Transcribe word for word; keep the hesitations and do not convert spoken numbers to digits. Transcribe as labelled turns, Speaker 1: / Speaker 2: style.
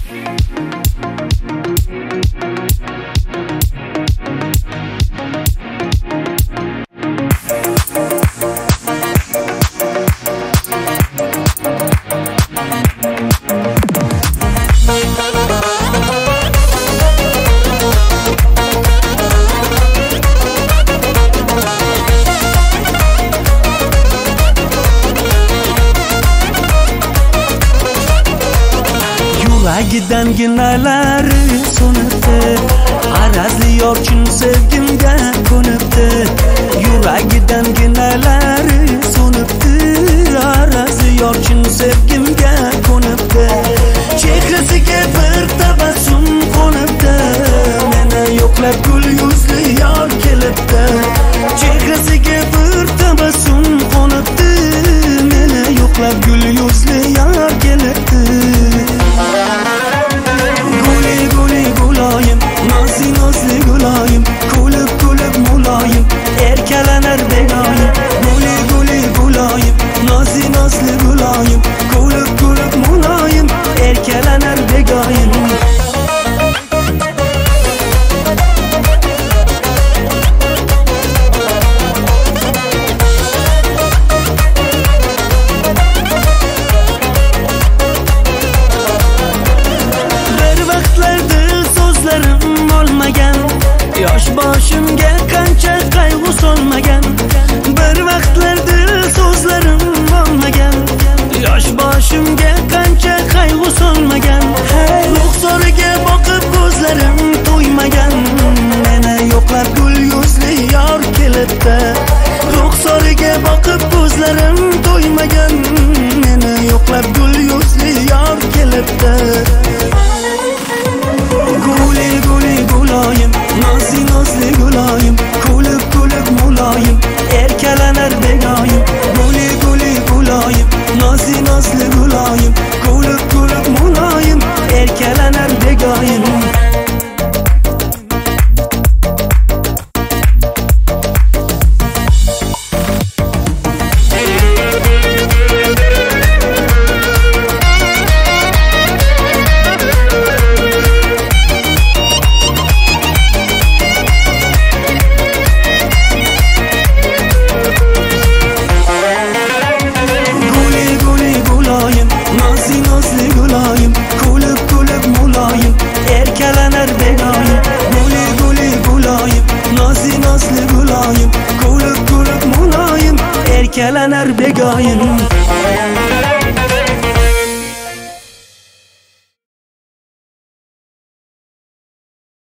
Speaker 1: Yuragidan ginalari so'nibdi, arazli yorchin sevgimga ko'nibdi. Yuragidan ginalari so'nibdi, arazli yorchin sevgimga ko'nibdi. Chehrasiga bir tabassum qo'nibdi, meni yo'qlab gul yuzli yor kelibdi. Chehrasiga bir tabassum qo'nibdi, meni yo'qlab gul yuzli yor kelibdi. Nozli nozli guloyim, kulib kulib muloyim, erkalanar begoyim. Guli guli guloyim, nozli nozli guloyim, kulib kulib muloyim, erkalanar begoyim. Yosh boshimga qancha qayg'u solmagan, bir vaqtlarda so'zlarim olmagan. Yosh boshimga qancha qayg'u solmagan, ruxsoriga boqib ko'zlarim to'ymagan. Meni yo'qlab gul yuzli yor kelibdi, ruxsoriga boqib ko'zlarim to'ymagan. Meni yo'qlab gul yuzli yor kelibdi. Guli guli guloyim, nozli nozli guloyim, kulib kulib muloyim, erkalanar begoyim. Guli guli guloyim, nozli nozli guloyim, kulib kulib muloyim, erkalanar begoyim. Erkalanar begoyim.